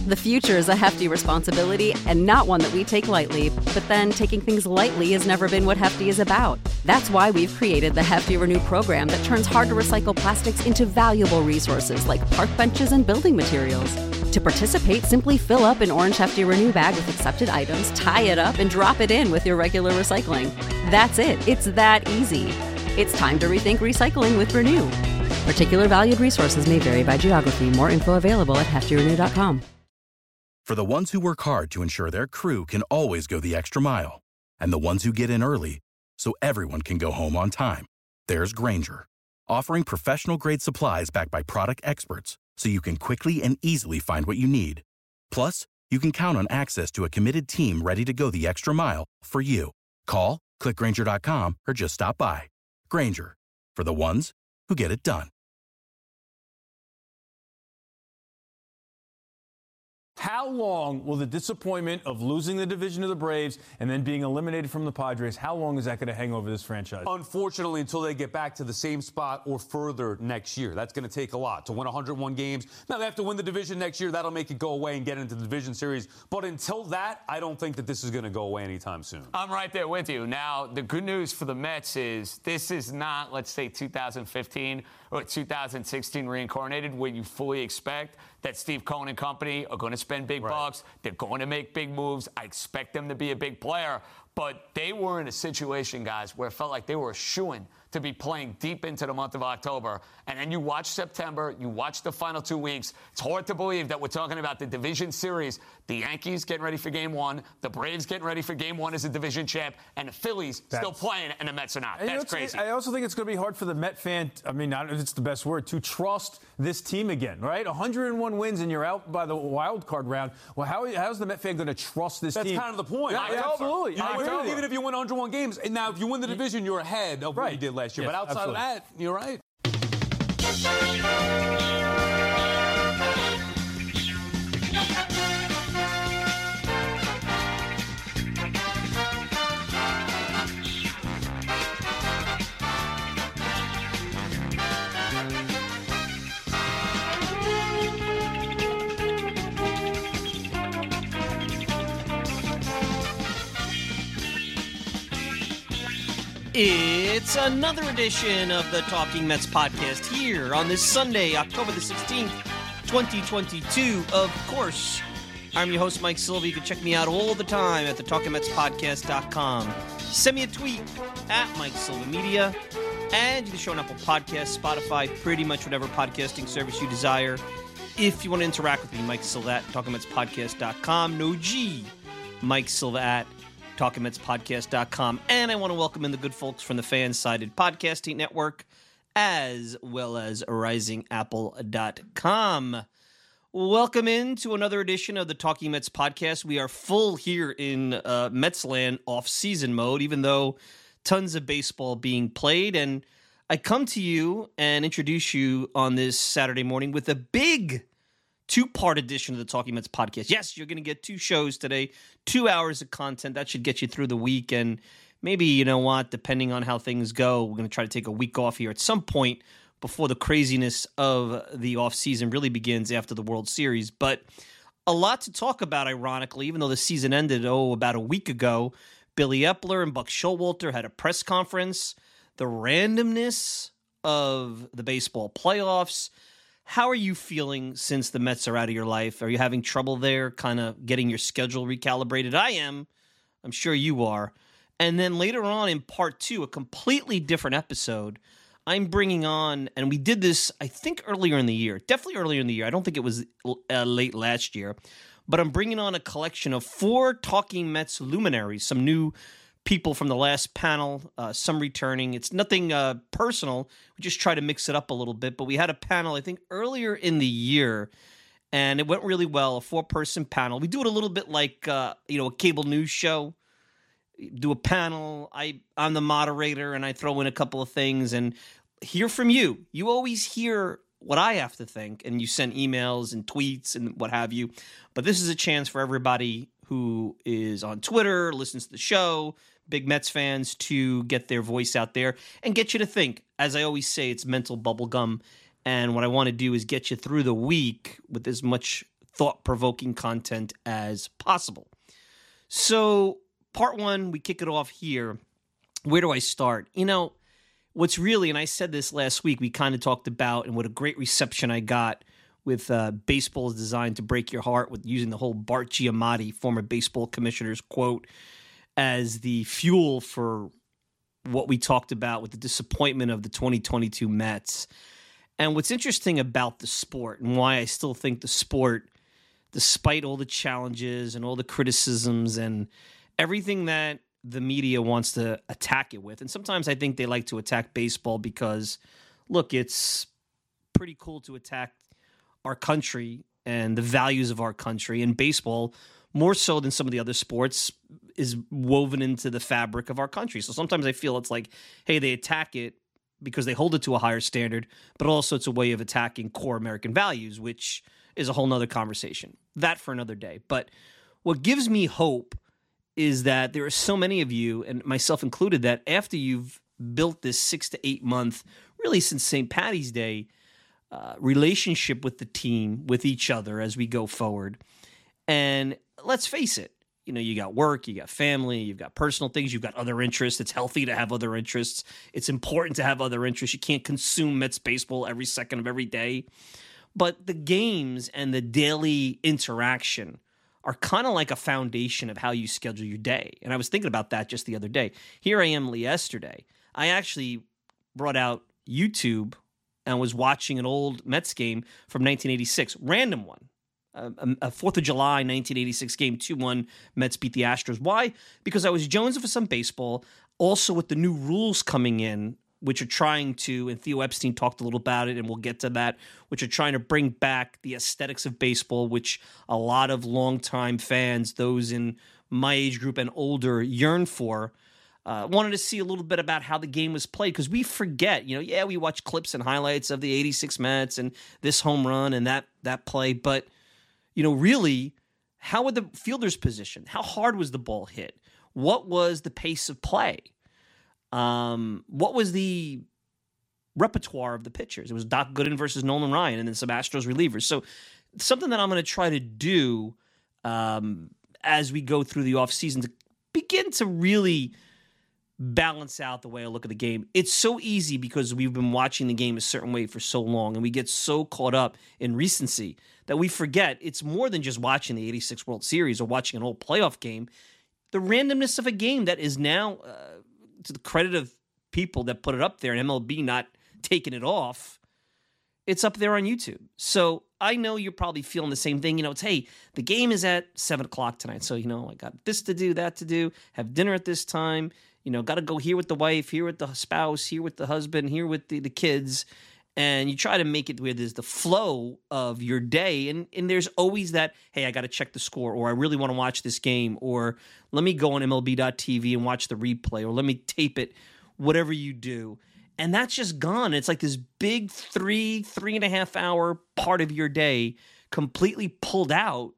The future is a hefty responsibility and not one that we take lightly, but then taking things lightly has never been what Hefty is about. That's why we've created the Hefty Renew program that turns hard-to-recycle plastics into valuable resources like park benches and building materials. To participate, simply fill up an orange Hefty Renew bag with accepted items, tie it up, and drop it in with your regular recycling. That's it. It's that easy. It's time to rethink recycling with Renew. Particular valued resources may vary by geography. More info available at heftyrenew.com. For the ones who work hard to ensure their crew can always go the extra mile, and the ones who get in early so everyone can go home on time, there's Grainger, offering professional-grade supplies backed by product experts so you can quickly and easily find what you need. Plus, you can count on access to a committed team ready to go the extra mile for you. Call, click Grainger.com, or just stop by. Grainger, for the ones who get it done. How long will the disappointment of losing the division to the Braves and then being eliminated from the Padres, how long is that going to hang over this franchise? Unfortunately, until they get back to the same spot or further next year. That's going to take a lot to win 101 games. Now, they have to win the division next year. That'll make it go away and get into the division series. But until that, I don't think that this is going to go away anytime soon. I'm right there with you. Now, the good news for the Mets is this is not, let's say, 2015 or 2016 reincarnated, where you fully expect that Steve Cohen and company are going to spend big bucks. They're going to make big moves. I expect them to be a big player. But they were in a situation, guys, where it felt like they were a shoo-in to be playing deep into the month of October. And then you watch September, you watch the final 2 weeks. It's hard to believe that we're talking about the division series. The Yankees getting ready for game one, the Braves getting ready for game one as a division champ, and the Phillies still playing, and the Mets are not. That's crazy. I also think it's going to be hard for the Met fan, I don't know if it's the best word, to trust this team again, right? 101 wins and you're out by the wild card round. Well, how's the Met fan going to trust this team? That's kind of the point. Yeah, absolutely. Even if you win 101 games, and now if you win the division, you're ahead of what you did last year. Yes, but outside of that, you're right. It's another edition of the Talking Mets podcast here on this Sunday, October the 16th, 2022. Of course, I'm your host, Mike Silva. You can check me out all the time at the TalkingMetsPodcast.com. Send me a tweet at Mike Silva Media, and you can show on Apple Podcasts, Spotify, pretty much whatever podcasting service you desire. If you want to interact with me, Mike Silva at TalkingMetsPodcast.com. No G. Mike Silva at TalkingMetsPodcast.com. And I want to welcome in the good folks from the Fan-Sided Podcasting Network, as well as RisingApple.com. Welcome into another edition of the Talking Mets podcast. We are full here in Metsland off-season mode, even though tons of baseball being played. And I come to you and introduce you on this Saturday morning with a big two-part edition of the Talking Mets podcast. Yes, you're going to get 2 shows today, 2 hours of content. That should get you through the week. And maybe, you know what, depending on how things go, we're going to try to take a week off here at some point before the craziness of the offseason really begins after the World Series. But a lot to talk about, ironically, even though the season ended, about a week ago. Billy Epler and Buck Showalter had a press conference. The randomness of the baseball playoffs. How are you feeling since the Mets are out of your life? Are you having trouble there, kind of getting your schedule recalibrated? I am. I'm sure you are. And then later on in part 2, a completely different episode, I'm bringing on, and we did this, I think, earlier in the year. Definitely earlier in the year. I don't think it was late last year. But I'm bringing on a collection of 4 Talking Mets luminaries, some new people from the last panel, some returning. It's nothing personal. We just try to mix it up a little bit. But we had a panel, I think, earlier in the year, and it went really well, a 4-person panel. We do it a little bit like, a cable news show. Do a panel. I'm the moderator, and I throw in a couple of things and hear from you. You always hear what I have to think, and you send emails and tweets and what have you. But this is a chance for everybody who is on Twitter, listens to the show, big Mets fans, to get their voice out there and get you to think. As I always say, it's mental bubble gum. And what I want to do is get you through the week with as much thought-provoking content as possible. So part one, we kick it off here. Where do I start? What's really, and I said this last week, we kind of talked about, and what a great reception I got with Baseball is Designed to Break Your Heart, with using the whole Bart Giamatti, former baseball commissioner's quote, as the fuel for what we talked about with the disappointment of the 2022 Mets. And what's interesting about the sport, and why I still think the sport, despite all the challenges and all the criticisms and everything that the media wants to attack it with, and sometimes I think they like to attack baseball because, look, it's pretty cool to attack our country and the values of our country, and baseball, more so than some of the other sports, is woven into the fabric of our country. So sometimes I feel it's like, hey, they attack it because they hold it to a higher standard, but also it's a way of attacking core American values, which is a whole nother conversation. That for another day. But what gives me hope is that there are so many of you, and myself included, that after you've built this 6 to 8 month, really since St. Paddy's Day, relationship with the team, with each other as we go forward. And let's face it, you got work, you got family, you've got personal things, you've got other interests. It's healthy to have other interests. It's important to have other interests. You can't consume Mets baseball every second of every day. But the games and the daily interaction are kind of like a foundation of how you schedule your day. And I was thinking about that just the other day. Here I am yesterday. I actually brought out YouTube and was watching an old Mets game from 1986, random one. A 4th of July 1986 game, 2-1, Mets beat the Astros. Why? Because I was jonesing for some baseball, also with the new rules coming in, which are trying to, and Theo Epstein talked a little about it, and we'll get to that, which are trying to bring back the aesthetics of baseball, which a lot of longtime fans, those in my age group and older, yearn for. Wanted to see a little bit about how the game was played, because we forget, we watch clips and highlights of the 86 Mets and this home run and that play, but really, how were the fielders positioned? How hard was the ball hit? What was the pace of play? What was the repertoire of the pitchers? It was Doc Gooden versus Nolan Ryan, and then some Astros relievers. So something that I'm going to try to do as we go through the offseason to begin to really balance out the way I look at the game. It's so easy because we've been watching the game a certain way for so long, and we get so caught up in recency that we forget it's more than just watching the 86 World Series or watching an old playoff game. The randomness of a game that is now, to the credit of people that put it up there and MLB not taking it off, it's up there on YouTube. So I know you're probably feeling the same thing. It's, hey, the game is at 7 o'clock tonight. So, I got this to do, that to do, have dinner at this time. Got to go here with the wife, here with the spouse, here with the husband, here with the kids. And you try to make it where there's the flow of your day. And there's always that, hey, I got to check the score, or I really want to watch this game, or let me go on MLB.tv and watch the replay, or let me tape it, whatever you do. And that's just gone. It's like this big 3.5 hour part of your day completely pulled out.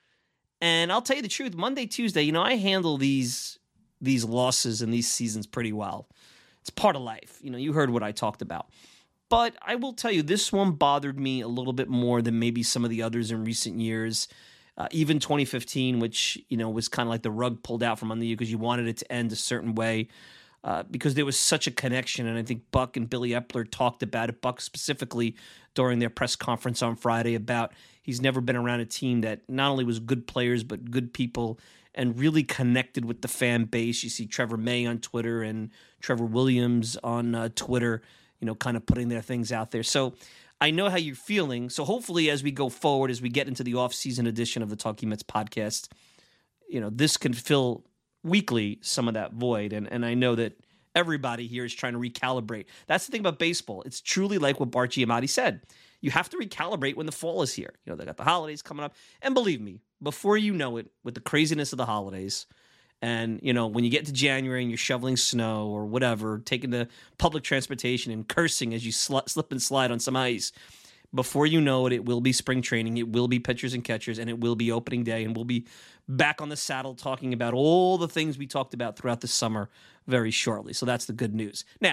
And I'll tell you the truth, Monday, Tuesday, I handle these losses and these seasons pretty well. It's part of life. You heard what I talked about. But I will tell you, this one bothered me a little bit more than maybe some of the others in recent years. Even 2015, which, was kind of like the rug pulled out from under you because you wanted it to end a certain way because there was such a connection. And I think Buck and Billy Epler talked about it, Buck specifically during their press conference on Friday, about he's never been around a team that not only was good players but good people and really connected with the fan base. You see Trevor May on Twitter and Trevor Williams on Twitter, kind of putting their things out there. So I know how you're feeling. So hopefully as we go forward, as we get into the off-season edition of the Talking Mets podcast, this can fill weekly some of that void. And I know that everybody here is trying to recalibrate. That's the thing about baseball. It's truly like what Bart Giamatti said. You have to recalibrate when the fall is here. They got the holidays coming up. And believe me, before you know it, with the craziness of the holidays, and, when you get to January and you're shoveling snow or whatever, taking the public transportation and cursing as you slip and slide on some ice, before you know it, it will be spring training, it will be pitchers and catchers, and it will be opening day, and we'll be back on the saddle talking about all the things we talked about throughout the summer very shortly. So that's the good news. Now,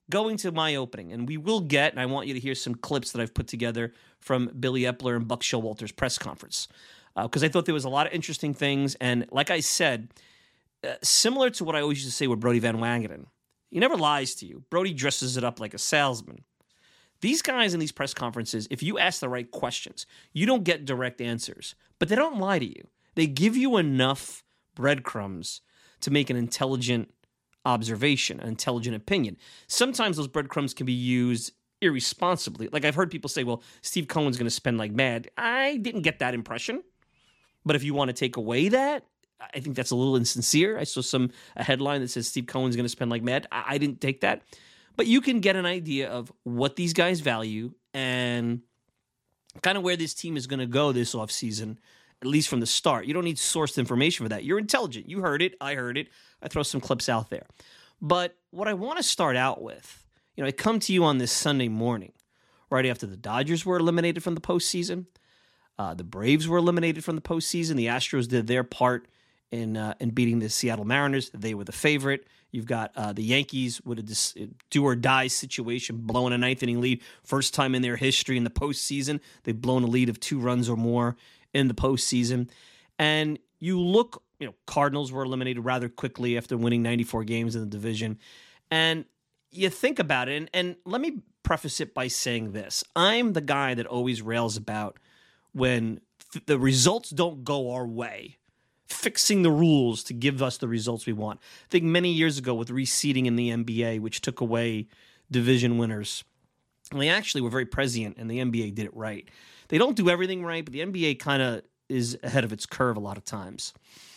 going to my opening, and we will get, and I want you to hear some clips that I've put together from Billy Epler and Buck Showalter's press conference, because I thought there was a lot of interesting things. And like I said, similar to what I always used to say with Brody Van Wangenen, he never lies to you. Brody dresses it up like a salesman. These guys in these press conferences, if you ask the right questions, you don't get direct answers, but they don't lie to you. They give you enough breadcrumbs to make an intelligent observation, an intelligent opinion. Sometimes those breadcrumbs can be used irresponsibly. Like I've heard people say, well, Steve Cohen's going to spend like mad. I didn't get that impression. But if you want to take away that, I think that's a little insincere. I saw a headline that says Steve Cohen's going to spend like mad. I didn't take that. But you can get an idea of what these guys value and kind of where this team is going to go this offseason, at least from the start. You don't need sourced information for that. You're intelligent. You heard it. I heard it. I throw some clips out there. But what I want to start out with, I come to you on this Sunday morning, right after the Dodgers were eliminated from the postseason. The Braves were eliminated from the postseason. The Astros did their part in beating the Seattle Mariners. They were the favorite. You've got the Yankees with a do-or-die situation, blowing a ninth-inning lead. First time in their history in the postseason. They've blown a lead of 2 runs or more in the postseason. And you look, Cardinals were eliminated rather quickly after winning 94 games in the division. And you think about it, and let me preface it by saying this. I'm the guy that always rails about when the results don't go our way, fixing the rules to give us the results we want. I think many years ago with reseeding in the NBA, which took away division winners, and they actually were very prescient, and the NBA did it right. They don't do everything right, but the NBA kind of is ahead of its curve a lot of times.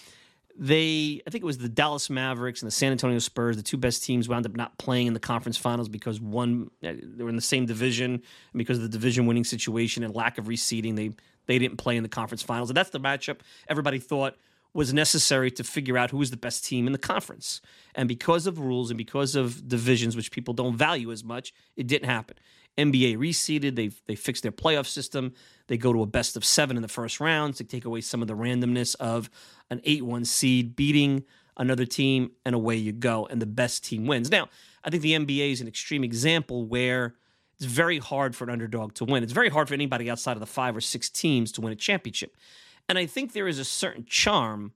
I think it was the Dallas Mavericks and the San Antonio Spurs, the two best teams, wound up not playing in the conference finals because they were in the same division, and because of the division winning situation and lack of reseeding, they didn't play in the conference finals. And that's the matchup everybody thought was necessary to figure out who was the best team in the conference. And because of rules and because of divisions, which people don't value as much, it didn't happen. NBA reseeded. They fixed their playoff system. They go to a best of 7 in the first round to take away some of the randomness of an 8-1 seed beating another team, and away you go, and the best team wins. Now, I think the NBA is an extreme example where it's very hard for an underdog to win. It's very hard for anybody outside of the 5 or 6 teams to win a championship. And I think there is a certain charm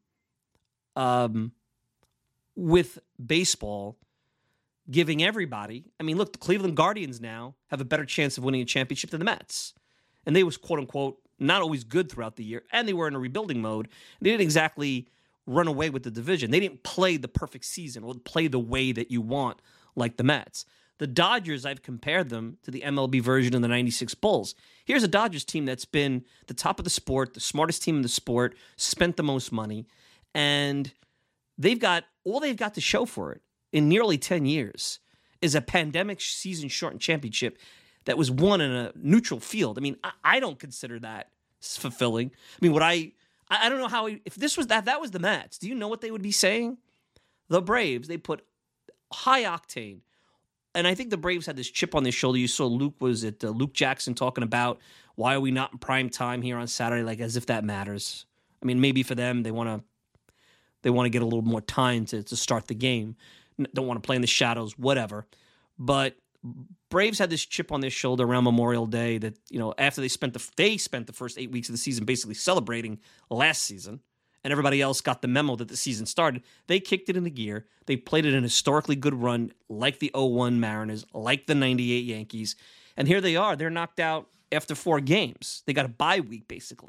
with baseball giving everybody. I mean, look, the Cleveland Guardians now have a better chance of winning a championship than the Mets. And they was, quote unquote, not always good throughout the year. And they were in a rebuilding mode. They didn't exactly run away with the division. They didn't play the perfect season or play the way that you want like the Mets. The Dodgers, I've compared them to the MLB version of the 96 Bulls. Here's a Dodgers team that's been the top of the sport, the smartest team in the sport, spent the most money, and they've got to show for it in nearly 10 years is a pandemic season shortened championship that was won in a neutral field. I mean, I don't consider that fulfilling. I mean, I don't know how, if this was that was the Mets, do you know what they would be saying? The Braves, they put high octane. And I think the Braves had this chip on their shoulder. You saw Luke Jackson talking about, why are we not in prime time here on Saturday, like as if that matters. I mean, maybe for them, they want to get a little more time to start the game. Don't want to play in the shadows, whatever. But Braves had this chip on their shoulder around Memorial Day that, after they spent the first 8 weeks of the season basically celebrating last season, and everybody else got the memo that the season started, they kicked it into gear. They played it an historically good run like the 01 Mariners, like the 98 Yankees. And here they are. They're knocked out after 4 games. They got a bye week, basically.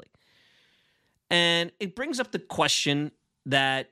And it brings up the question that,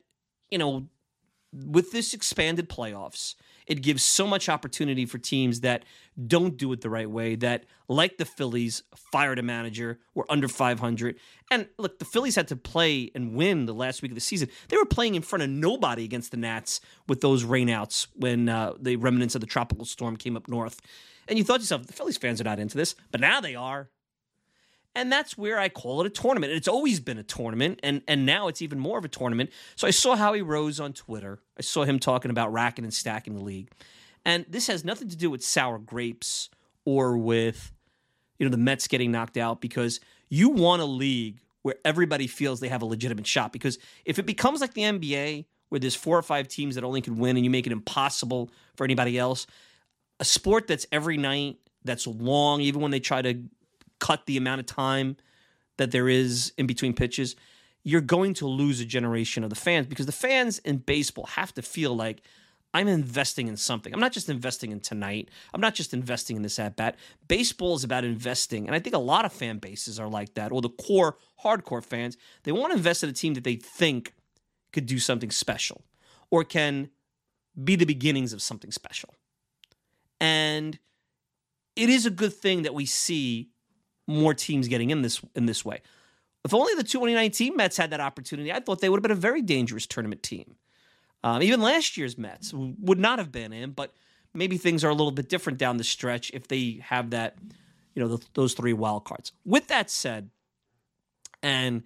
with this expanded playoffs, it gives so much opportunity for teams that don't do it the right way, that, like the Phillies, fired a manager, were under 500. And look, the Phillies had to play and win the last week of the season. They were playing in front of nobody against the Nats with those rainouts when the remnants of the tropical storm came up north. And you thought to yourself, the Phillies fans are not into this, but now they are. And that's where I call it a tournament. And it's always been a tournament, and now it's even more of a tournament. So I saw Howie Rose on Twitter. I saw him talking about racking and stacking the league. And this has nothing to do with sour grapes or with, the Mets getting knocked out, because you want a league where everybody feels they have a legitimate shot. Because if it becomes like the NBA, where there's 4 or 5 teams that only can win and you make it impossible for anybody else, a sport that's every night, that's long, even when they try to cut the amount of time that there is in between pitches, you're going to lose a generation of the fans, because the fans in baseball have to feel like, I'm investing in something. I'm not just investing in tonight. I'm not just investing in this at-bat. Baseball is about investing, and I think a lot of fan bases are like that, or the core, hardcore fans. They want to invest in a team that they think could do something special or can be the beginnings of something special. And it is a good thing that we see more teams getting in this way. If only the 2019 Mets had that opportunity, I thought they would have been a very dangerous tournament team. Even last year's Mets would not have been in, but maybe things are a little bit different down the stretch if they have that, those 3 wild cards. With that said, and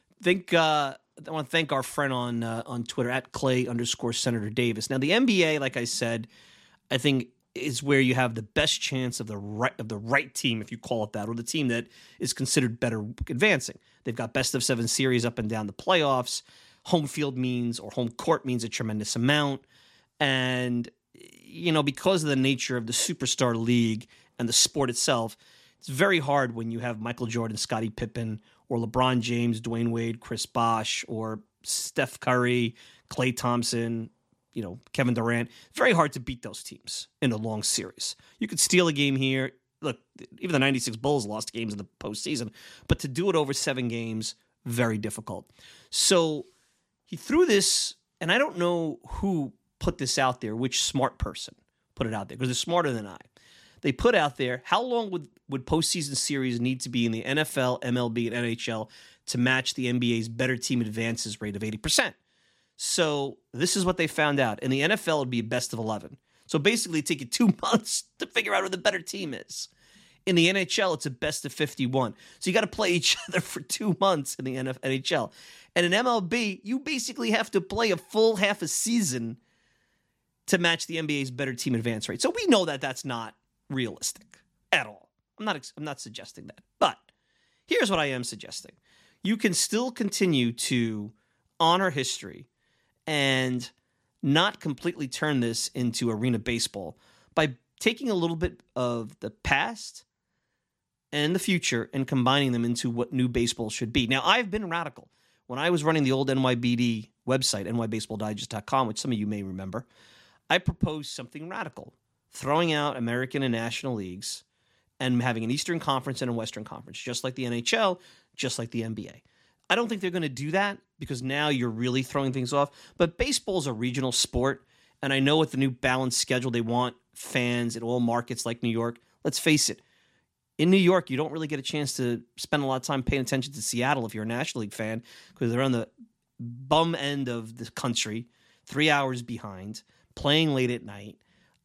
I want to thank our friend on Twitter at Clay_Senator Davis. Now, the NBA, like I said, I think is where you have the best chance of the right team, if you call it that, or the team that is considered better advancing. They've got best of 7 series up and down the playoffs. Home field means, or home court means, a tremendous amount. And, because of the nature of the superstar league and the sport itself, it's very hard when you have Michael Jordan, Scottie Pippen, or LeBron James, Dwayne Wade, Chris Bosh, or Steph Curry, Klay Thompson, Kevin Durant. It's very hard to beat those teams in a long series. You could steal a game here. Look, even the 96 Bulls lost games in the postseason, but to do it over 7 games, very difficult. So he threw this, and I don't know who put this out there, which smart person put it out there, because they're smarter than I. They put out there, how long would postseason series need to be in the NFL, MLB, and NHL to match the NBA's better team advances rate of 80%? So this is what they found out. In the NFL, it would be a best of 11. So basically, it'd take you 2 months to figure out who the better team is. In the NHL, it's a best of 51. So you got to play each other for 2 months in the NHL. And in MLB, you basically have to play a full half a season to match the NBA's better team advance rate. So we know that that's not realistic at all. I'm not suggesting that. But here's what I am suggesting. You can still continue to honor history and not completely turn this into arena baseball by taking a little bit of the past and the future and combining them into what new baseball should be. Now, I've been radical. When I was running the old NYBD website, nybaseballdigest.com, which some of you may remember, I proposed something radical, throwing out American and National Leagues and having an Eastern Conference and a Western Conference, just like the NHL, just like the NBA. I don't think they're going to do that because now you're really throwing things off. But baseball is a regional sport, and I know with the new balanced schedule, they want fans in all markets like New York. Let's face it. In New York, you don't really get a chance to spend a lot of time paying attention to Seattle if you're a National League fan, because they're on the bum end of the country, 3 hours behind, playing late at night.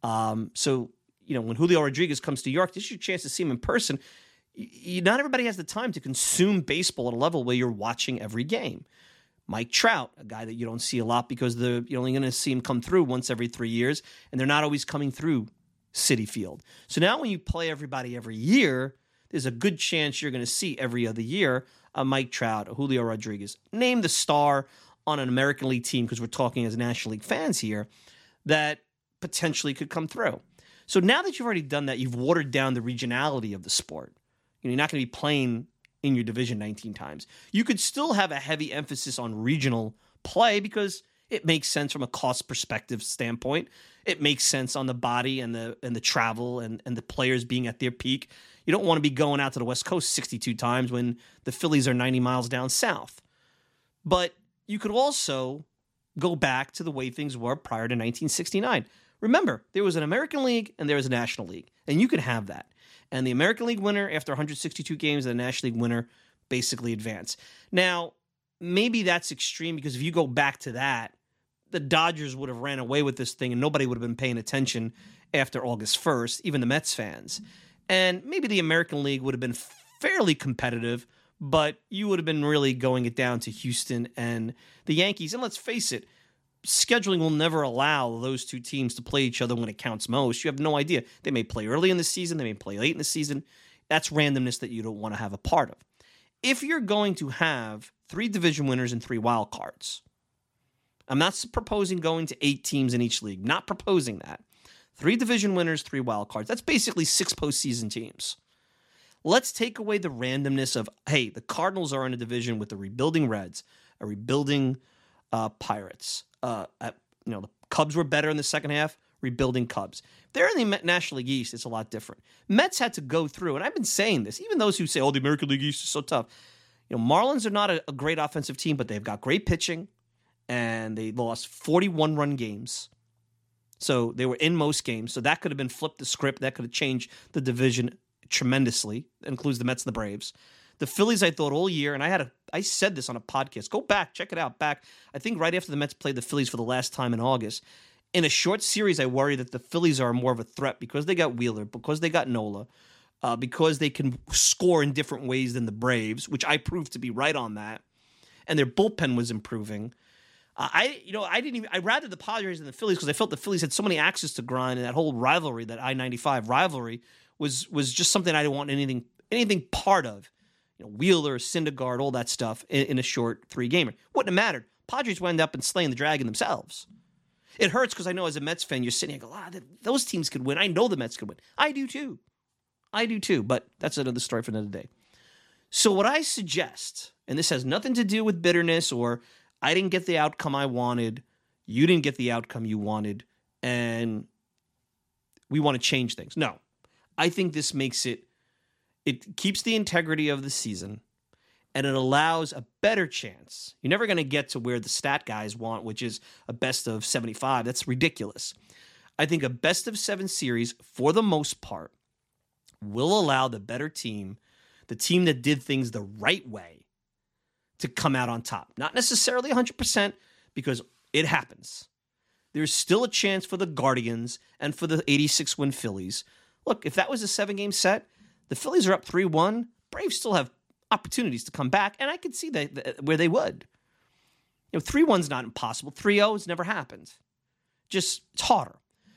So, when Julio Rodriguez comes to New York, this is your chance to see him in person. Not everybody has the time to consume baseball at a level where you're watching every game. Mike Trout, a guy that you don't see a lot because you're only going to see him come through once every 3 years, and they're not always coming through Citi Field. So now when you play everybody every year, there's a good chance you're going to see every other year a Mike Trout, a Julio Rodriguez. Name the star on an American League team, because we're talking as National League fans here, that potentially could come through. So now that you've already done that, you've watered down the regionality of the sport. You're not going to be playing in your division 19 times. You could still have a heavy emphasis on regional play because it makes sense from a cost perspective standpoint. It makes sense on the body and the travel and the players being at their peak. You don't want to be going out to the West Coast 62 times when the Phillies are 90 miles down south. But you could also go back to the way things were prior to 1969. Remember, there was an American League and there was a National League, and you could have that. And the American League winner, after 162 games, the National League winner basically advance. Now, maybe that's extreme because if you go back to that, the Dodgers would have ran away with this thing and nobody would have been paying attention after August 1st, even the Mets fans. And maybe the American League would have been fairly competitive, but you would have been really going it down to Houston and the Yankees. And let's face it, scheduling will never allow those two teams to play each other when it counts most. You have no idea. They may play early in the season. They may play late in the season. That's randomness that you don't want to have a part of. If you're going to have 3 division winners and 3 wild cards, I'm not proposing going to 8 teams in each league. Not proposing that. 3 division winners, 3 wild cards. That's basically 6 postseason teams. Let's take away the randomness of, hey, the Cardinals are in a division with the rebuilding Reds, a rebuilding Pirates. The Cubs were better in the second half, rebuilding Cubs. If they're in the National League East, it's a lot different. Mets had to go through, and I've been saying this, even those who say, the American League East is so tough. Marlins are not a great offensive team, but they've got great pitching, and they lost 41-run games. So they were in most games. So that could have been flipped the script. That could have changed the division tremendously. That includes the Mets and the Braves. The Phillies, I thought all year, and I said this on a podcast. Go back, check it out. Back, I think right after the Mets played the Phillies for the last time in August. In a short series, I worry that the Phillies are more of a threat because they got Wheeler, because they got Nola, because they can score in different ways than the Braves, which I proved to be right on that. And their bullpen was improving. I'd rather the Padres than the Phillies because I felt the Phillies had so many axes to grind, and that whole rivalry, that I-95 rivalry, was just something I didn't want anything part of. Wheeler, Syndergaard, all that stuff in a short 3-gamer. Wouldn't have mattered. Padres wound up and slaying the dragon themselves. It hurts because I know as a Mets fan, you're sitting here and go, those teams could win. I know the Mets could win. I do too, but that's another story for another day. So what I suggest, and this has nothing to do with bitterness or I didn't get the outcome I wanted, you didn't get the outcome you wanted, and we want to change things. No, I think this makes it keeps the integrity of the season, and it allows a better chance. You're never going to get to where the stat guys want, which is a best of 75. That's ridiculous. I think a best of 7 series, for the most part, will allow the better team, the team that did things the right way, to come out on top. Not necessarily 100%, because it happens. There's still a chance for the Guardians and for the 86-win Phillies. Look, if that was a 7-game set, the Phillies are up 3-1. Braves still have opportunities to come back, and I could see that where they would. 3-1's not impossible. 3-0's never happened. Just, it's harder.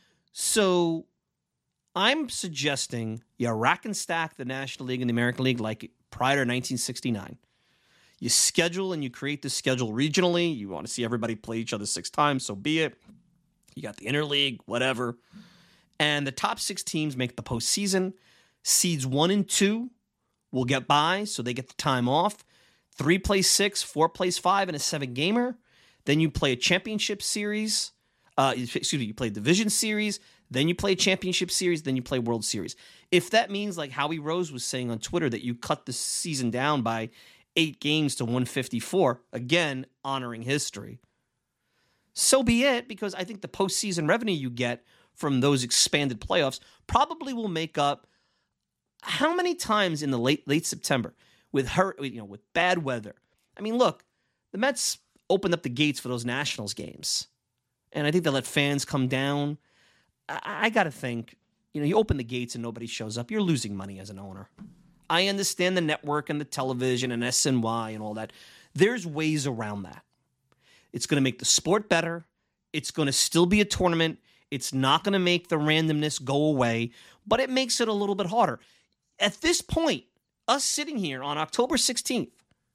So I'm suggesting you rack and stack the National League and the American League like prior to 1969. You schedule and you create the schedule regionally. You want to see everybody play each other 6 times, so be it. You got the interleague, whatever. And the top 6 teams make the postseason. Seeds 1 and 2 will get by, so they get the time off. 3 plays 6, 4 plays 5 in a 7-gamer. Then you play a championship series. You play a division series. Then you play a championship series. Then you play World Series. If that means, like Howie Rose was saying on Twitter, that you cut the season down by 8 games to 154, again, honoring history, so be it, because I think the postseason revenue you get from those expanded playoffs probably will make up how many times in the late September with bad weather. I mean, look, the Mets opened up the gates for those Nationals games, and I think they let fans come down. I got to think, you open the gates and nobody shows up, you're losing money as an owner. I understand the network and the television and SNY and all that. There's ways around that. It's going to make the sport better. It's going to still be a tournament. It's not going to make the randomness go away, but it makes it a little bit harder. At this point, us sitting here on October 16th,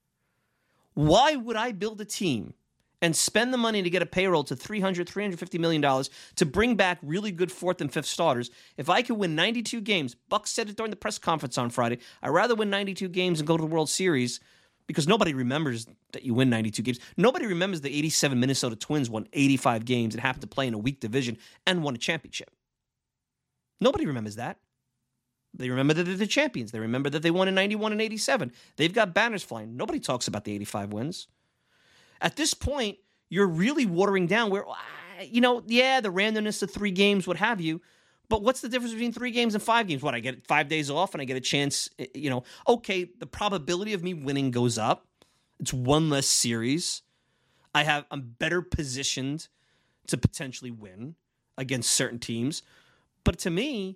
why would I build a team and spend the money to get a payroll to $350 million to bring back really good 4th and 5th starters if I could win 92 games? Buck said it during the press conference on Friday. I'd rather win 92 games and go to the World Series, because nobody remembers that you win 92 games. Nobody remembers the 87 Minnesota Twins won 85 games and happened to play in a weak division and won a championship. Nobody remembers that. They remember that they're the champions. They remember that they won in 91 and 87. They've got banners flying. Nobody talks about the 85 wins. At this point, you're really watering down where, the randomness of 3 games, what have you, but what's the difference between 3 games and 5 games? What, I get 5 days off and I get a chance, okay, the probability of me winning goes up. It's 1 less series. I'm better positioned to potentially win against certain teams. But to me,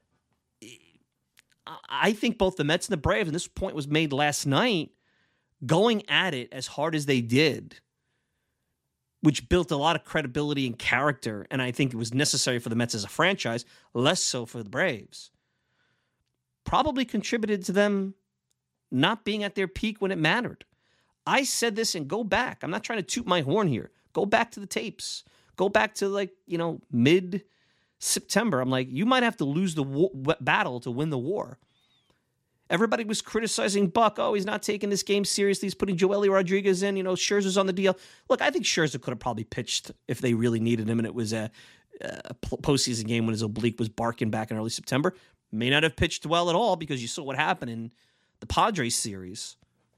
I think both the Mets and the Braves, and this point was made last night, going at it as hard as they did, which built a lot of credibility and character, and I think it was necessary for the Mets as a franchise, less so for the Braves, probably contributed to them not being at their peak when it mattered. I said this, and go back. I'm not trying to toot my horn here. Go back to the tapes. Go back to mid September. I'm like, you might have to lose the battle to win the war. Everybody was criticizing Buck. Oh, he's not taking this game seriously. He's putting Joely Rodriguez in. Scherzer's on the DL. Look, I think Scherzer could have probably pitched if they really needed him, and it was a postseason game when his oblique was barking back in early September. May not have pitched well at all because you saw what happened in the Padres series.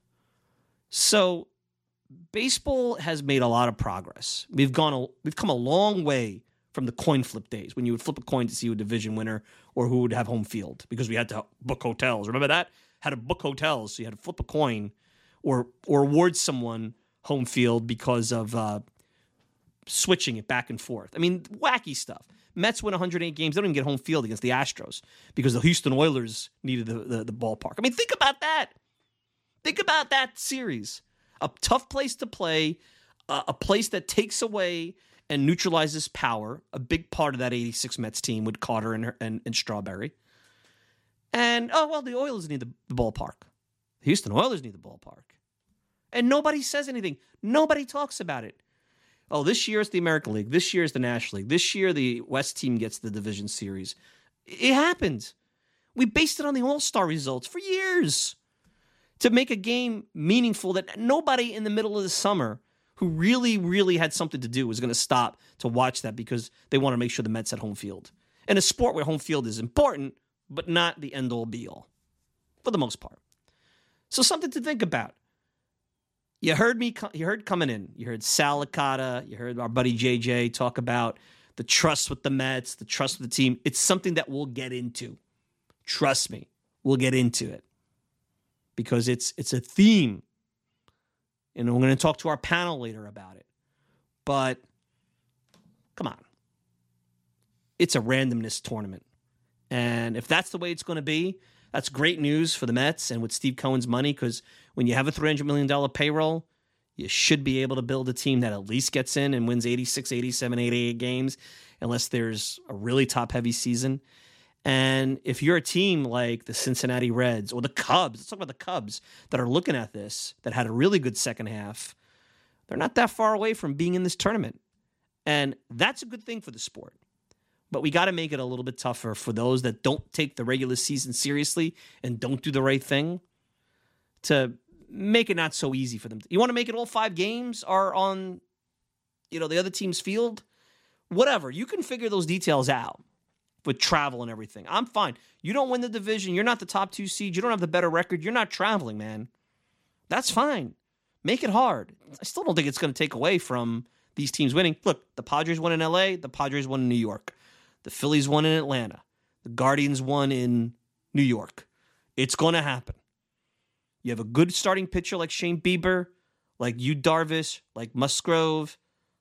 So baseball has made a lot of progress. We've come a long way from the coin flip days when you would flip a coin to see a division winner or who would have home field because we had to book hotels. Remember that? Had to book hotels, so you had to flip a coin or award someone home field because of switching it back and forth. I mean, wacky stuff. Mets win 108 games. They don't even get home field against the Astros because the Houston Oilers needed the ballpark. I mean, think about that. Think about that series. A tough place to play, a place that takes away and neutralizes power, a big part of that 86 Mets team with Carter and Strawberry. And, the Oilers need the ballpark. The Houston Oilers need the ballpark. And nobody says anything. Nobody talks about it. Oh, this year it's the American League. This year is the National League. This year the West team gets the division series. It happened. We based it on the All-Star results for years to make a game meaningful that nobody in the middle of the summer who really, really had something to do was going to stop to watch that because they want to make sure the Mets had home field. In a sport where home field is important, but not the end-all, be-all, for the most part. So something to think about. You heard coming in. You heard Sal Licata. You heard our buddy JJ talk about the trust with the Mets, the trust with the team. It's something that we'll get into. Trust me, we'll get into it because it's a theme. And we're going to talk to our panel later about it. But come on. It's a randomness tournament. And if that's the way it's going to be, that's great news for the Mets and with Steve Cohen's money because when you have a $300 million payroll, you should be able to build a team that at least gets in and wins 86, 87, 88 games unless there's a really top-heavy season. And if you're a team like the Cincinnati Reds or the Cubs, let's talk about the Cubs that are looking at this, that had a really good second half, they're not that far away from being in this tournament. And that's a good thing for the sport. But we got to make it a little bit tougher for those that don't take the regular season seriously and don't do the right thing to make it not so easy for them. You want to make it all 5 games are on, the other team's field? Whatever. You can figure those details out. With travel and everything. I'm fine. You don't win the division. You're not the top 2 seed. You don't have the better record. You're not traveling, man. That's fine. Make it hard. I still don't think it's going to take away from these teams winning. Look, the Padres won in LA. The Padres won in New York. The Phillies won in Atlanta. The Guardians won in New York. It's going to happen. You have a good starting pitcher like Shane Bieber, like Yu Darvish, like Musgrove.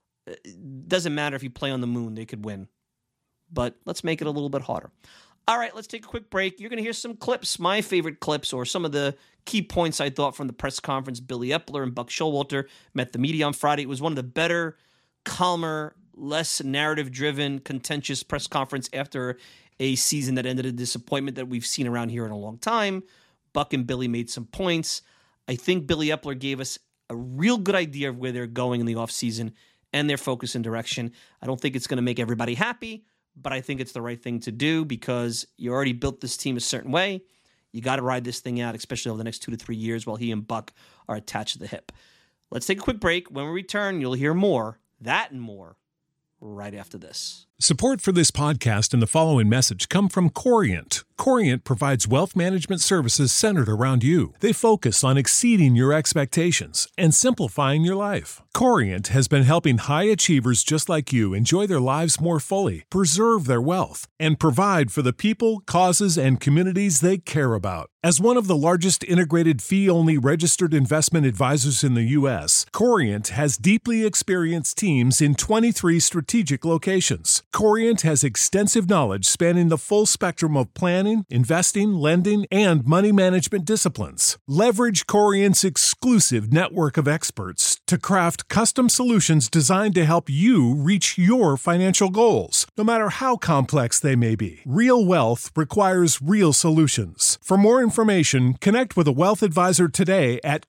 It doesn't matter if you play on the moon. They could win. But let's make it a little bit harder. All right, let's take a quick break. You're going to hear some clips, my favorite clips, or some of the key points I thought from the press conference. Billy Epler and Buck Showalter met the media on Friday. It was one of the better, calmer, less narrative-driven, contentious press conference after a season that ended in disappointment that we've seen around here in a long time. Buck and Billy made some points. I think Billy Epler gave us a real good idea of where they're going in the offseason and their focus and direction. I don't think it's going to make everybody happy, but I think it's the right thing to do because you already built this team a certain way. You got to ride this thing out, especially over the next 2 to 3 years while he and Buck are attached to the hip. Let's take a quick break. When we return, you'll hear more, that and more, right after this. Support for this podcast and the following message come from Corient. Corient provides wealth management services centered around you. They focus on exceeding your expectations and simplifying your life. Corient has been helping high achievers just like you enjoy their lives more fully, preserve their wealth, and provide for the people, causes, and communities they care about. As one of the largest integrated fee-only registered investment advisors in the U.S., Corient has deeply experienced teams in 23 strategic locations. Corient has extensive knowledge spanning the full spectrum of planning, investing, lending, and money management disciplines. Leverage Corient's exclusive network of experts to craft custom solutions designed to help you reach your financial goals, no matter how complex they may be. Real wealth requires real solutions. For more information, connect with a wealth advisor today at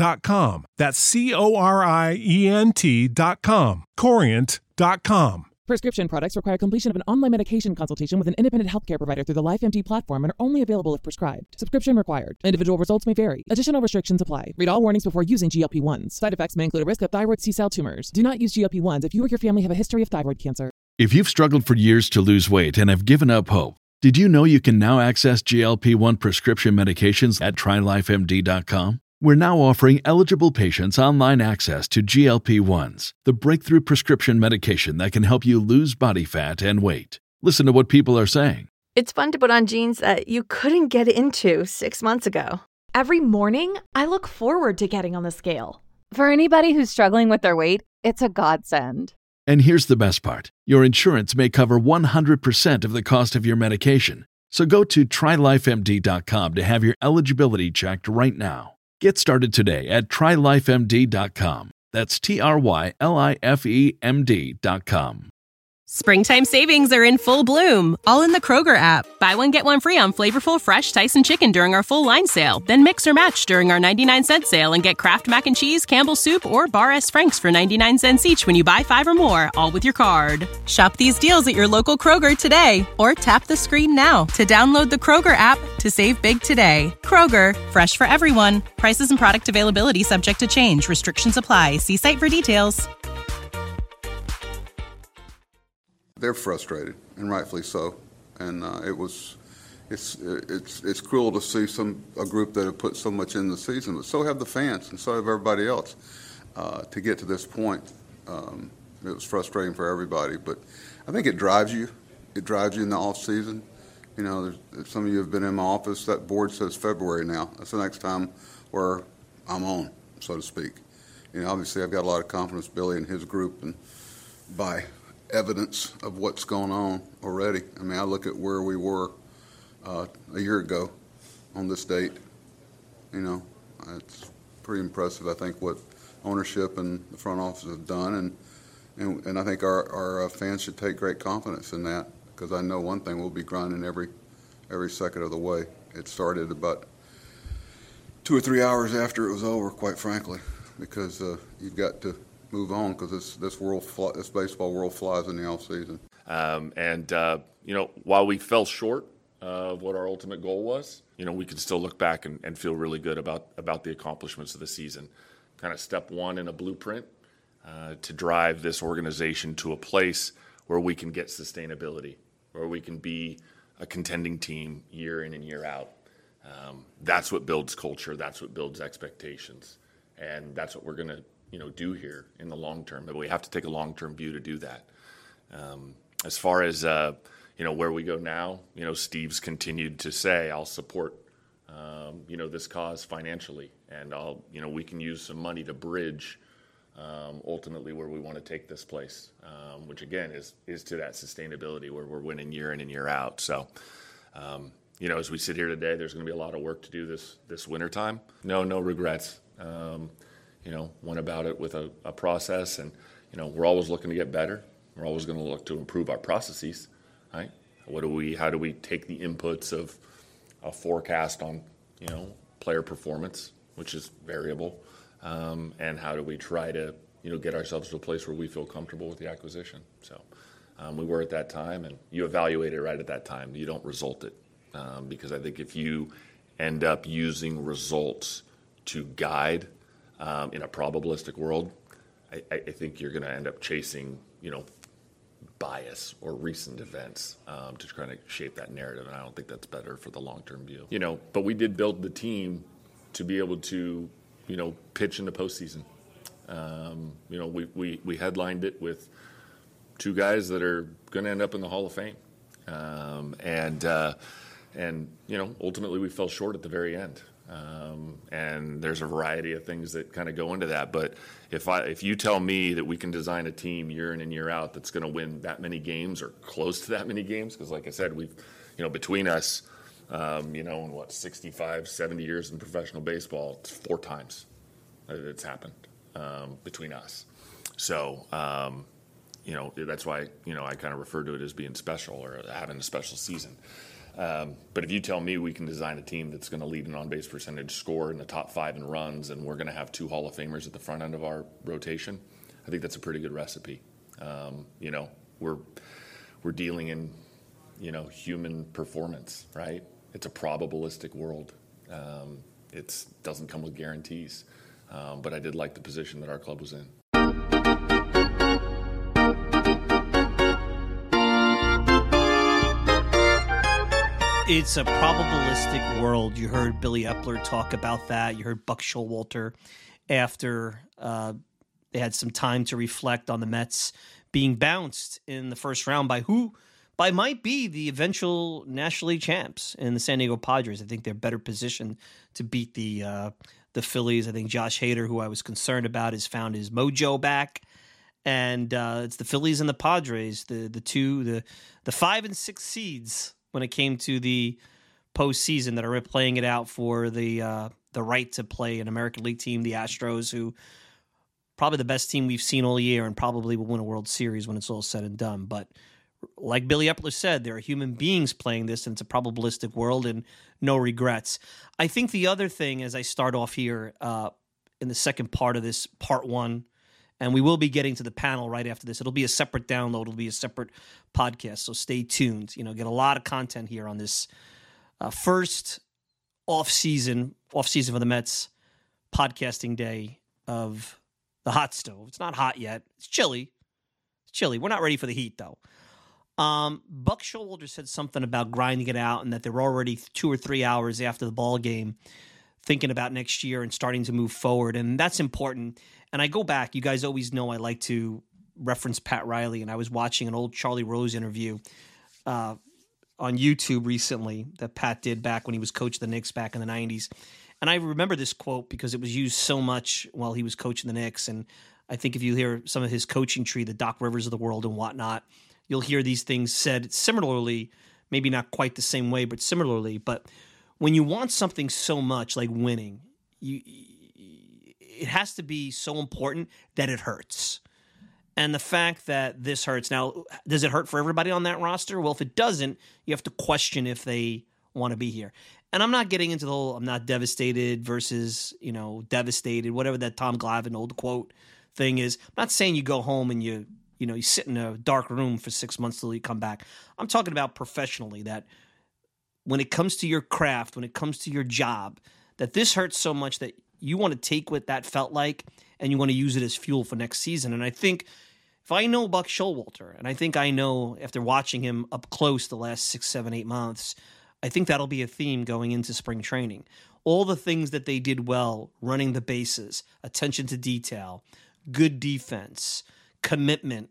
Corient.com. That's Corient.com. Corient.com. Prescription products require completion of an online medication consultation with an independent healthcare provider through the LifeMD platform and are only available if prescribed. Subscription required. Individual results may vary. Additional restrictions apply. Read all warnings before using GLP-1s. Side effects may include a risk of thyroid C-cell tumors. Do not use GLP-1s if you or your family have a history of thyroid cancer. If you've struggled for years to lose weight and have given up hope, did you know you can now access GLP-1 prescription medications at TryLifeMD.com? We're now offering eligible patients online access to GLP-1s, the breakthrough prescription medication that can help you lose body fat and weight. Listen to what people are saying. It's fun to put on jeans that you couldn't get into 6 months ago. Every morning, I look forward to getting on the scale. For anybody who's struggling with their weight, it's a godsend. And here's the best part. Your insurance may cover 100% of the cost of your medication. So go to TryLifeMD.com to have your eligibility checked right now. Get started today at TryLifeMD.com. That's TryLifeMD.com. Springtime savings are in full bloom, all in the Kroger app. Buy one, get one free on flavorful, fresh Tyson chicken during our full line sale. Then mix or match during our 99-cent sale and get Kraft Mac and Cheese, Campbell's Soup, or Bar S. Frank's for 99 cents each when you buy 5 or more, all with your card. Shop these deals at your local Kroger today, or tap the screen now to download the Kroger app to save big today. Kroger, fresh for everyone. Prices and product availability subject to change. Restrictions apply. See site for details. They're frustrated, and rightfully so. And it's cruel to see a group that have put so much in the season, but so have the fans, and so have everybody else. To get to this point, it was frustrating for everybody. But I think it drives you. It drives you in the off season. You know, some of you have been in my office. That board says February now. That's the next time where I'm on, so to speak. You know, obviously I've got a lot of confidence, Billy and his group, and by evidence of what's going on already. I mean, I look at where we were a year ago on this date. You know, it's pretty impressive, I think, what ownership and the front office have done, and I think our fans should take great confidence in that, because I know one thing, we'll be grinding every second of the way. It started about 2 or 3 hours after it was over, quite frankly, because you've got to move on, because this baseball world flies in the off season. You know, while we fell short of what our ultimate goal was, you know, we can still look back and feel really good about the accomplishments of the season. Kind of step one in a blueprint to drive this organization to a place where we can get sustainability, where we can be a contending team year in and year out. That's what builds culture. That's what builds expectations. And that's what we're going to, you know, do here in the long term. But we have to take a long-term view to do that. As far as, you know, where we go now, you know, Steve's continued to say, I'll support, you know, this cause financially. And you know, we can use some money to bridge ultimately where we want to take this place, which again is to that sustainability where we're winning year in and year out. So, you know, as we sit here today, there's going to be a lot of work to do this wintertime. No regrets. You know, went about it with a process, and, you know, we're always looking to get better. We're always going to look to improve our processes, right? How do we take the inputs of a forecast on, you know, player performance, which is variable, and how do we try to, you know, get ourselves to a place where we feel comfortable with the acquisition? So we were at that time, and you evaluate it right at that time. You don't result it, because I think if you end up using results to guide in a probabilistic world, I think you're going to end up chasing, you know, bias or recent events to try to shape that narrative, and I don't think that's better for the long-term view. You know, but we did build the team to be able to, you know, pitch in the postseason. You know, we headlined it with 2 guys that are going to end up in the Hall of Fame, and you know, ultimately we fell short at the very end. And there's a variety of things that kind of go into that. But if you tell me that we can design a team year in and year out that's going to win that many games or close to that many games, because like I said, we've, you know, between us, you know, in 65, 70 years in professional baseball, it's 4 times it's happened between us. So, you know, that's why, you know, I kind of refer to it as being special or having a special season. But if you tell me we can design a team that's going to lead an on-base percentage, score in the top 5 in runs, and we're going to have 2 Hall of Famers at the front end of our rotation, I think that's a pretty good recipe. You know, we're dealing in, human performance, right? It's a probabilistic world. It doesn't come with guarantees. But I did like the position that our club was in. It's a probabilistic world. You heard Billy Epler talk about that. You heard Buck Showalter after they had some time to reflect on the Mets being bounced in the first round by who might be the eventual National League champs in the San Diego Padres. I think they're better positioned to beat the Phillies. I think Josh Hader, who I was concerned about, has found his mojo back. And it's the Phillies and the Padres, the 5 and 6 seeds when it came to the postseason that are playing it out for the right to play an American League team, the Astros, who probably the best team we've seen all year and probably will win a World Series when it's all said and done. But like Billy Epler said, there are human beings playing this, and it's a probabilistic world, and no regrets. I think the other thing, as I start off here in the second part of this, part one, and we will be getting to the panel right after this. It'll be a separate download. It'll be a separate podcast, so stay tuned. Get a lot of content here on this first off-season for the Mets podcasting day of the hot stove. It's not hot yet. It's chilly. We're not ready for the heat, though. Buck Showalter said something about grinding it out and that they're already 2 or 3 hours after the ball game thinking about next year and starting to move forward, and that's important. And I go back. You guys always know I like to reference Pat Riley, and I was watching an old Charlie Rose interview on YouTube recently that Pat did back when he was coach of the Knicks back in the 90s. And I remember this quote because it was used so much while he was coaching the Knicks, and I think if you hear some of his coaching tree, the Doc Rivers of the world and whatnot, you'll hear these things said similarly, maybe not quite the same way, but similarly. But when you want something so much like winning, it has to be so important that it hurts. And the fact that this hurts. Now, does it hurt for everybody on that roster? Well, if it doesn't, you have to question if they want to be here. And I'm not getting into the whole I'm not devastated versus, devastated, whatever that Tom Glavine old quote thing is. I'm not saying you go home and you sit in a dark room for 6 months till you come back. I'm talking about professionally, that when it comes to your craft, when it comes to your job, that this hurts so much that you want to take what that felt like and you want to use it as fuel for next season. And I think if I know Buck Showalter, and I think I know after watching him up close the last 6, 7, 8 months, I think that'll be a theme going into spring training. All the things that they did well, running the bases, attention to detail, good defense, commitment,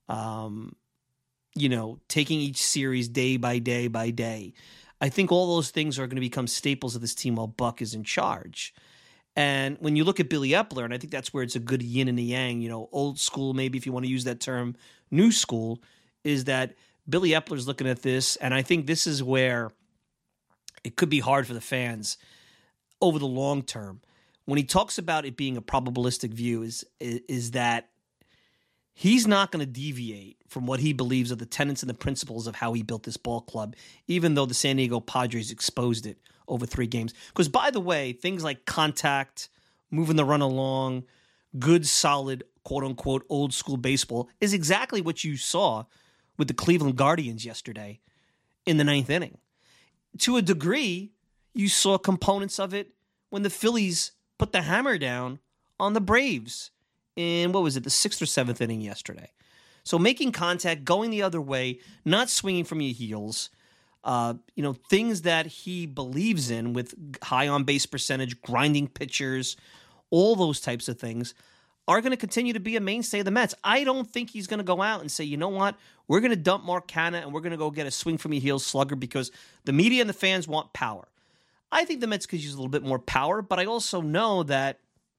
taking each series day by day by day. I think all those things are going to become staples of this team while Buck is in charge. And when you look at Billy Epler, and I think that's where it's a good yin and a yang, old school, maybe if you want to use that term, new school, is that Billy Epler's looking at this, and I think this is where it could be hard for the fans over the long term. When he talks about it being a probabilistic view, is that he's not going to deviate from what he believes are the tenets and the principles of how he built this ball club, even though the San Diego Padres exposed it over 3 games. Because, by the way, things like contact, moving the run along, good, solid, quote-unquote, old-school baseball is exactly what you saw with the Cleveland Guardians yesterday in the 9th inning. To a degree, you saw components of it when the Phillies put the hammer down on the Braves in, the 6th or 7th inning yesterday. So making contact, going the other way, not swinging from your heels, things that he believes in with high on-base percentage, grinding pitchers, all those types of things are going to continue to be a mainstay of the Mets. I don't think he's going to go out and say, you know what, we're going to dump Mark Canha and we're going to go get a swing from your heels slugger because the media and the fans want power. I think the Mets could use a little bit more power, but I also know that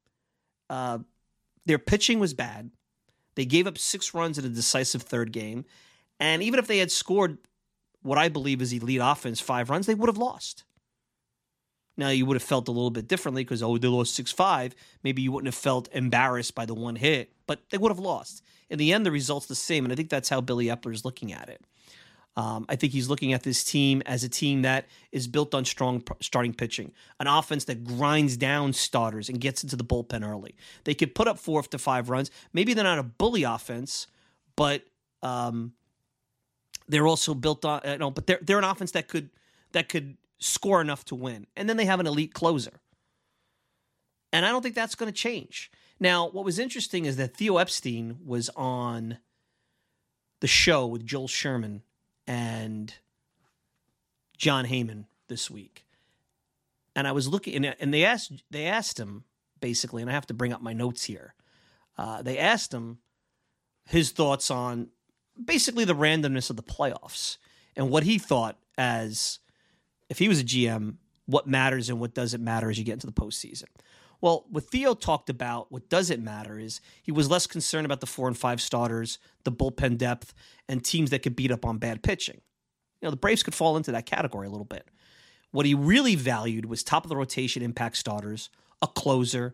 their pitching was bad. They gave up 6 runs in a decisive third game. And even if they had scored what I believe is elite offense, 5 runs, they would have lost. Now, you would have felt a little bit differently because, they lost 6-5. Maybe you wouldn't have felt embarrassed by the one hit, but they would have lost. In the end, the result's the same, and I think that's how Billy Epler is looking at it. I think he's looking at this team as a team that is built on strong starting pitching, an offense that grinds down starters and gets into the bullpen early. They could put up 4 to 5 runs. Maybe they're not a bully offense, but They're also built on, but they're an offense that could score enough to win. And then they have an elite closer. And I don't think that's going to change. Now, what was interesting is that Theo Epstein was on the show with Joel Sherman and John Heyman this week. And I was looking, and they asked him, basically, and I have to bring up my notes here. They asked him his thoughts on basically the randomness of the playoffs and what he thought as, if he was a GM, what matters and what doesn't matter as you get into the postseason. Well, what Theo talked about, what doesn't matter, is he was less concerned about the 4 and 5 starters, the bullpen depth, and teams that could beat up on bad pitching. The Braves could fall into that category a little bit. What he really valued was top of the rotation impact starters, a closer,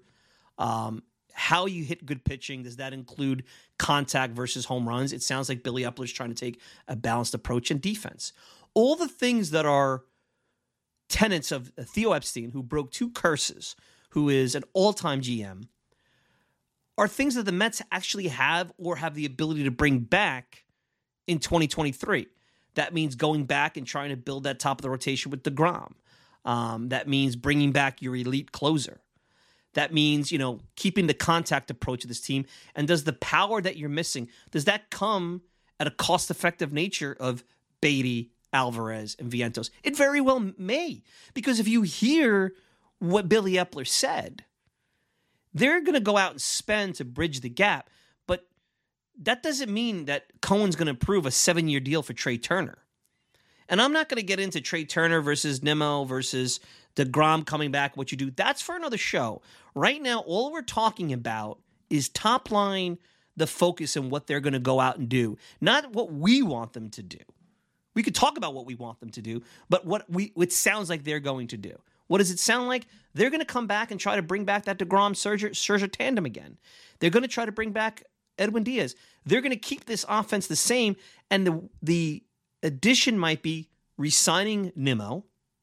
how you hit good pitching. Does that include contact versus home runs? It sounds like Billy Epler's trying to take a balanced approach in defense. All the things that are tenets of Theo Epstein, who broke 2 curses, who is an all-time GM, are things that the Mets actually have or have the ability to bring back in 2023. That means going back and trying to build that top of the rotation with DeGrom. That means bringing back your elite closer. That means, keeping the contact approach of this team. And does the power that you're missing, does that come at a cost-effective nature of Beatty, Alvarez, and Vientos? It very well may. Because if you hear what Billy Epler said, they're going to go out and spend to bridge the gap. But that doesn't mean that Cohen's going to approve a 7-year deal for Trey Turner. And I'm not going to get into Trey Turner versus Nimmo versus DeGrom coming back, what you do. That's for another show. Right now, all we're talking about is top line, the focus, and what they're going to go out and do. Not what we want them to do. We could talk about what we want them to do, but what it sounds like they're going to do. What does it sound like? They're going to come back and try to bring back that DeGrom-Scherzer tandem again. They're going to try to bring back Edwin Diaz. They're going to keep this offense the same, and the addition might be re-signing Nimmo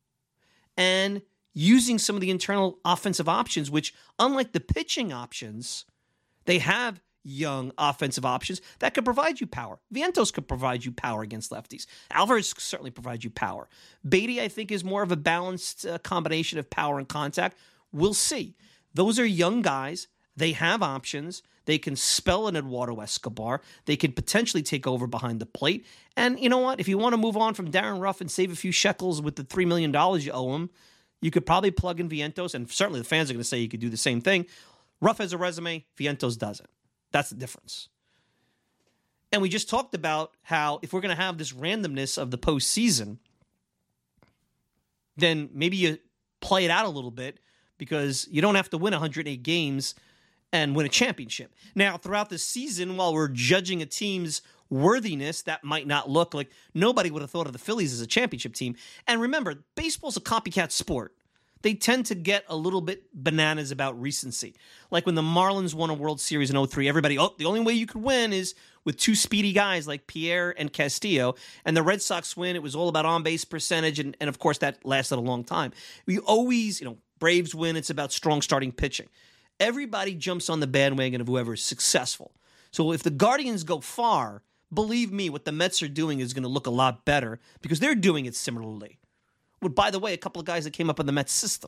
and using some of the internal offensive options, which, unlike the pitching options, they have young offensive options that could provide you power. Vientos could provide you power against lefties. Alvarez could certainly provide you power. Beatty, I think, is more of a balanced combination of power and contact. We'll see. Those are young guys. They have options. They can spell an Eduardo Escobar. They could potentially take over behind the plate. And you know what? If you want to move on from Darren Ruff and save a few shekels with the $3 million you owe him, you could probably plug in Vientos, and certainly the fans are going to say you could do the same thing. Ruff has a resume. Vientos doesn't. That's the difference. And we just talked about how if we're going to have this randomness of the postseason, then maybe you play it out a little bit because you don't have to win 108 games and win a championship. Now, throughout the season, while we're judging a team's worthiness, that might not look like nobody would have thought of the Phillies as a championship team. And remember, baseball's a copycat sport. They tend to get a little bit bananas about recency. Like when the Marlins won a World Series in 2003, everybody, the only way you could win is with 2 speedy guys like Pierre and Castillo. And the Red Sox win, it was all about on-base percentage, and of course that lasted a long time. We always, Braves win, it's about strong starting pitching. Everybody jumps on the bandwagon of whoever is successful. So if the Guardians go far, believe me, what the Mets are doing is going to look a lot better because they're doing it similarly. With, by the way, a couple of guys that came up in the Mets system.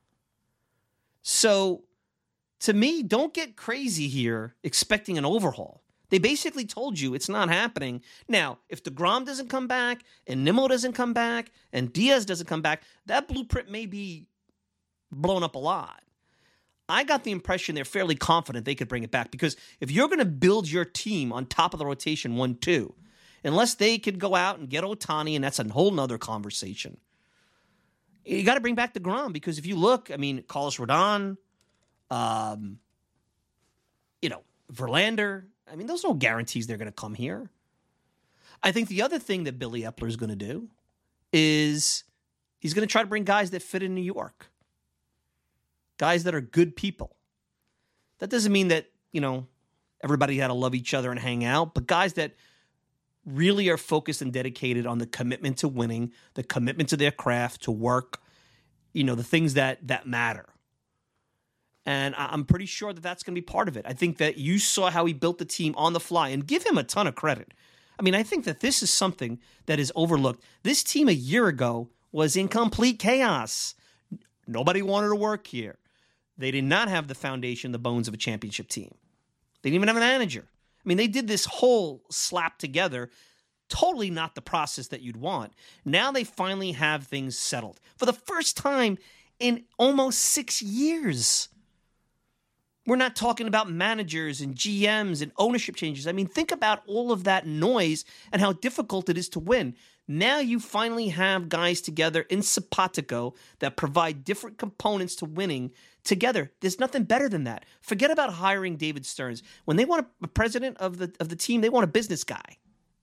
So, to me, don't get crazy here expecting an overhaul. They basically told you it's not happening. Now, if DeGrom doesn't come back, and Nimmo doesn't come back, and Diaz doesn't come back, that blueprint may be blown up a lot. I got the impression they're fairly confident they could bring it back because if you're going to build your team on top of the rotation 1-2, unless they could go out and get Ohtani, and that's a whole nother conversation, you got to bring back DeGrom because if you look, Carlos Rodon, Verlander, there's no guarantees they're going to come here. I think the other thing that Billy Epler is going to do is he's going to try to bring guys that fit in New York. Guys that are good people. That doesn't mean that, everybody had to love each other and hang out, but guys that really are focused and dedicated on the commitment to winning, the commitment to their craft, to work, the things that matter. And I'm pretty sure that that's going to be part of it. I think that you saw how he built the team on the fly, and give him a ton of credit. I mean, I think that this is something that is overlooked. This team a year ago was in complete chaos. Nobody wanted to work here. They did not have the foundation, the bones of a championship team. They didn't even have a manager. I mean, they did this whole slap together, totally not the process that you'd want. Now they finally have things settled for the first time in almost 6 years. We're not talking about managers and GMs and ownership changes. I mean, think about all of that noise and how difficult it is to win. Now you finally have guys together in simpatico that provide different components to winning together. There's nothing better than that. Forget about hiring David Stearns. When they want a president of the team, they want a business guy.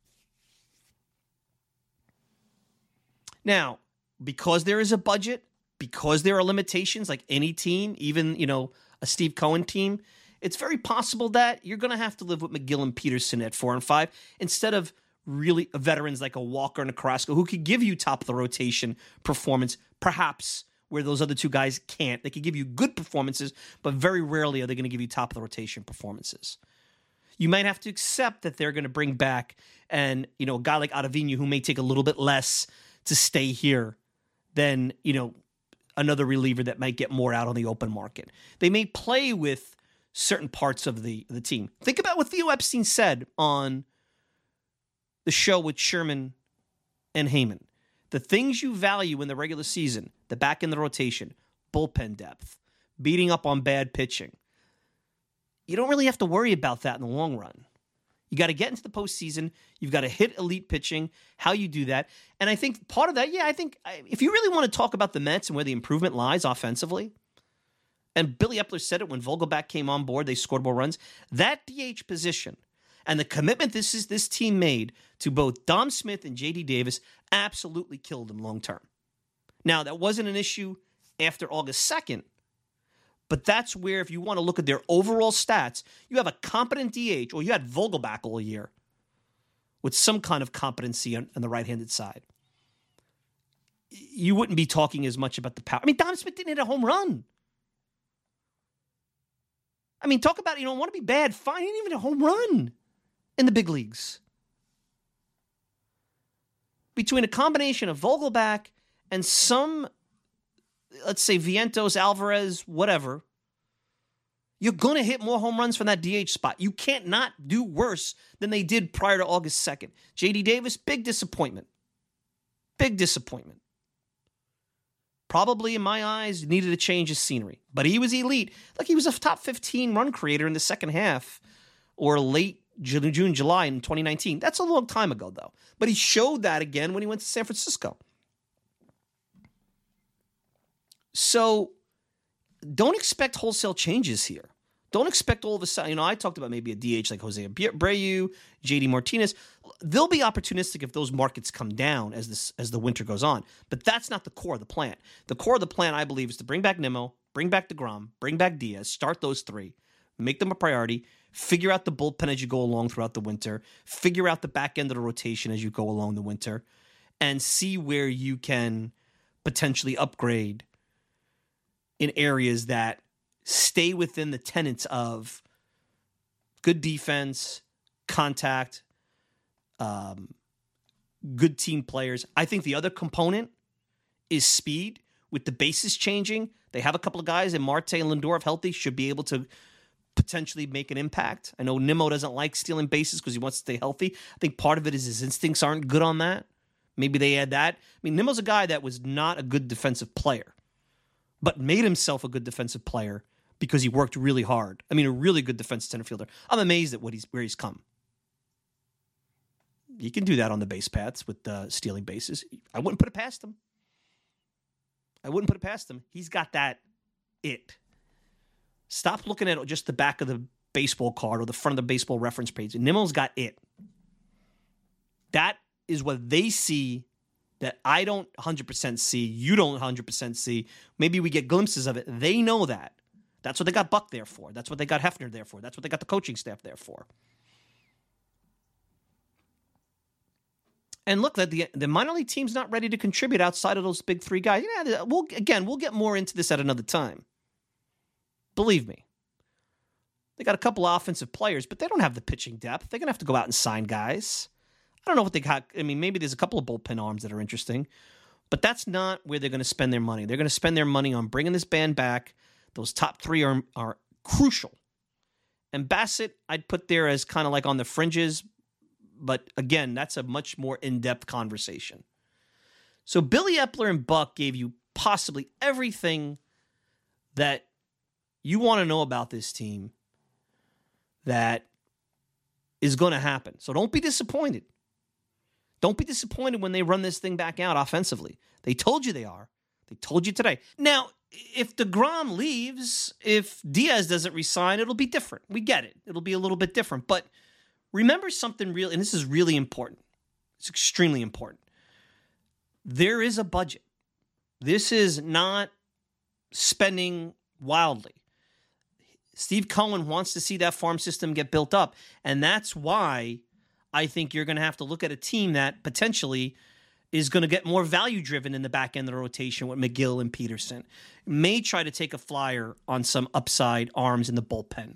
Now, because there is a budget, because there are limitations like any team, even, a Steve Cohen team, it's very possible that you're going to have to live with McGill and Peterson at 4 and 5 instead of really veterans like a Walker and a Carrasco who could give you top of the rotation performance, perhaps where those other two guys can't. They could give you good performances, but very rarely are they going to give you top of the rotation performances. You might have to accept that they're going to bring back a guy like Ottavino who may take a little bit less to stay here than, another reliever that might get more out on the open market. They may play with certain parts of the team. Think about what Theo Epstein said on the show with Sherman and Heyman. The things you value in the regular season, the back end of the rotation, bullpen depth, beating up on bad pitching. You don't really have to worry about that in the long run. You got to get into the postseason. You've got to hit elite pitching, how you do that. And I think part of that, I think if you really want to talk about the Mets and where the improvement lies offensively, and Billy Epler said it when Vogelbach came on board, they scored more runs, that DH position and the commitment this team made to both Dom Smith and J.D. Davis absolutely killed them long term. Now, that wasn't an issue after August 2nd, but that's where, if you want to look at their overall stats, you have a competent DH, or you had Vogelbach all year with some kind of competency on the right-handed side. You wouldn't be talking as much about the power. I mean, Dom Smith didn't hit a home run. I mean, talk about, want to be bad, fine. He didn't even hit a home run in the big leagues. Between a combination of Vogelbach and some, let's say, Vientos, Alvarez, whatever, you're going to hit more home runs from that DH spot. You can't not do worse than they did prior to August 2nd. J.D. Davis, big disappointment. Big disappointment. Probably, in my eyes, needed a change of scenery. But he was elite. Look, he was a top 15 run creator in the second half or late June, July in 2019. That's a long time ago, though. But he showed that again when he went to San Francisco. So don't expect wholesale changes here. Don't expect all of a sudden, I talked about maybe a DH like Jose Abreu, JD Martinez. They'll be opportunistic if those markets come down as the winter goes on. But that's not the core of the plan. The core of the plan, I believe, is to bring back Nimmo, bring back DeGrom, bring back Diaz, start those three, make them a priority, figure out the bullpen as you go along throughout the winter, figure out the back end of the rotation as you go along the winter, and see where you can potentially upgrade in areas that stay within the tenets of good defense, contact, good team players. I think the other component is speed. With the bases changing, they have a couple of guys, and Marte and Lindor, if healthy, should be able to potentially make an impact. I know Nimmo doesn't like stealing bases because he wants to stay healthy. I think part of it is his instincts aren't good on that. Maybe they add that. I mean, Nimmo's a guy that was not a good defensive player, but made himself a good defensive player because he worked really hard. I mean, a really good defensive center fielder. I'm amazed at where he's come. He can do that on the base paths with stealing bases. I wouldn't put it past him. He's got that it. Stop looking at just the back of the baseball card or the front of the baseball reference page. Nimmo's got it. That is what they see that I don't 100% see, you don't 100% see. Maybe we get glimpses of it. They know that. That's what they got Buck there for. That's what they got Hefner there for. That's what they got the coaching staff there for. And look, the minor league team's not ready to contribute outside of those big three guys. Yeah, we'll get more into this at another time. Believe me. They got a couple of offensive players, but they don't have the pitching depth. They're going to have to go out and sign guys. I don't know what they got. I mean, maybe there's a couple of bullpen arms that are interesting, but that's not where they're going to spend their money. They're going to spend their money on bringing this band back. Those top three are crucial. And Bassett, I'd put there as kind of like on the fringes, but again, that's a much more in-depth conversation. So Billy Epler and Buck gave you possibly everything that you want to know about this team that is going to happen. So don't be disappointed. Don't be disappointed when they run this thing back out offensively. They told you they are. They told you today. Now, if DeGrom leaves, if Diaz doesn't resign, it'll be different. We get it. It'll be a little bit different. But remember something real, and this is really important. It's extremely important. There is a budget. This is not spending wildly. Steve Cohen wants to see that farm system get built up. And that's why I think you're going to have to look at a team that potentially is going to get more value-driven in the back end of the rotation with McGill and Peterson. May try to take a flyer on some upside arms in the bullpen.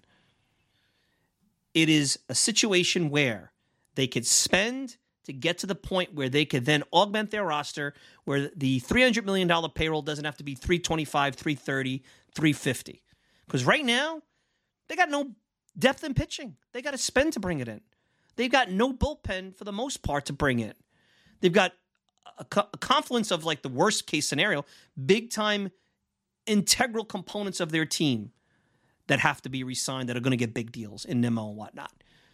It is a situation where they could spend to get to the point where they could then augment their roster, where the $300 million payroll doesn't have to be $325, $330, $350. Because right now, they got no depth in pitching. They got to spend to bring it in. They've got no bullpen for the most part to bring in. They've got a confluence of like the worst case scenario, big time integral components of their team that have to be re-signed that are going to get big deals in Nimmo and whatnot.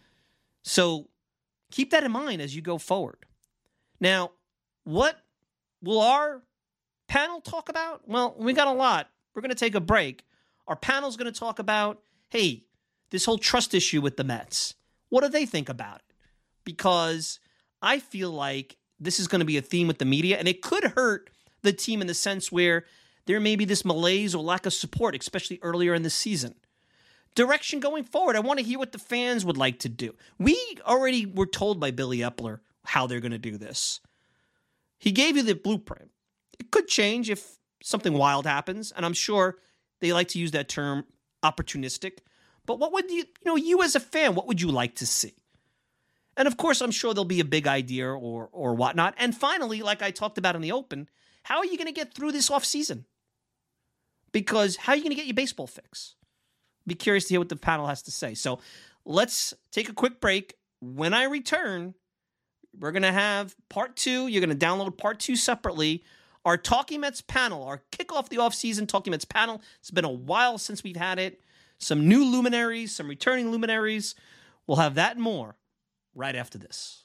So keep that in mind as you go forward. Now, what will our panel talk about? Well, we got a lot. We're going to take a break. Our panel's going to talk about, hey, this whole trust issue with the Mets. What do they think about it? Because I feel like this is going to be a theme with the media, and it could hurt the team in the sense where there may be this malaise or lack of support, especially earlier in the season. Direction going forward, I want to hear what the fans would like to do. We already were told by Billy Epler how they're going to do this. He gave you the blueprint. It could change if something wild happens, and I'm sure they like to use that term, opportunistic. But what would you as a fan, what would you like to see? And of course, I'm sure there'll be a big idea or whatnot. And finally, like I talked about in the open, how are you going to get through this offseason? Because how are you going to get your baseball fix? Be curious to hear what the panel has to say. So let's take a quick break. When I return, we're going to have part 2. You're going to download part 2 separately. Our Talking Mets panel, our kickoff the offseason Talking Mets panel. It's been a while since we've had it. Some new luminaries, some returning luminaries. We'll have that and more right after this.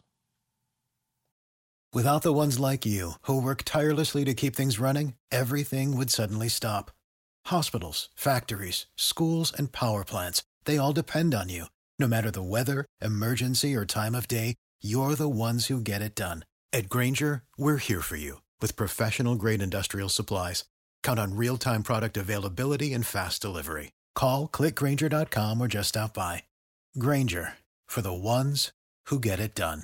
Without the ones like you, who work tirelessly to keep things running, everything would suddenly stop. Hospitals, factories, schools, and power plants, they all depend on you. No matter the weather, emergency, or time of day, you're the ones who get it done. At Grainger, we're here for you with professional-grade industrial supplies. Count on real-time product availability and fast delivery. Call, click Grainger.com, or just stop by. Grainger, for the ones who get it done.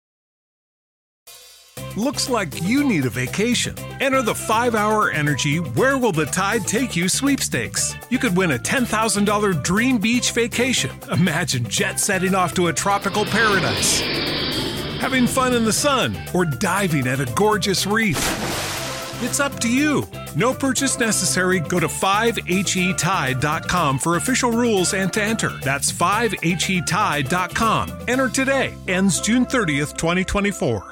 Looks like you need a vacation. Enter the 5-Hour Energy Where Will the Tide Take You sweepstakes. You could win a $10,000 dream beach vacation. Imagine jet-setting off to a tropical paradise, having fun in the sun, or diving at a gorgeous reef. It's up to you. No purchase necessary. Go to 5HETide.com for official rules and to enter. That's 5HETide.com. Enter today. Ends June 30th, 2024.